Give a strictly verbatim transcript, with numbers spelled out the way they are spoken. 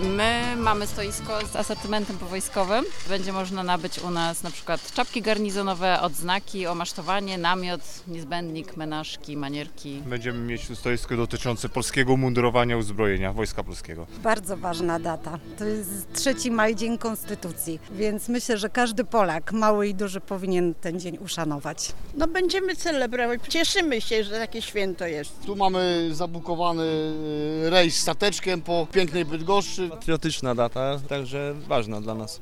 My mamy stoisko z asortymentem powojskowym. Będzie można nabyć u nas na przykład czapki garnizonowe, odznaki, omasztowanie, namiot, niezbędnik, menażki, manierki. Będziemy mieć tu stoisko dotyczące polskiego mundurowania, uzbrojenia Wojska Polskiego. Bardzo ważna data. To jest trzeci maj, Dzień Konstytucji, więc myślę, że każdy Polak, mały i duży, powinien ten dzień uszanować. No będziemy celebrować. Cieszymy się, że takie święto jest. Tu mamy zabukowany rejs stateczkiem po pięknej Bydgoszczy. Patriotyczna data, także ważna dla nas.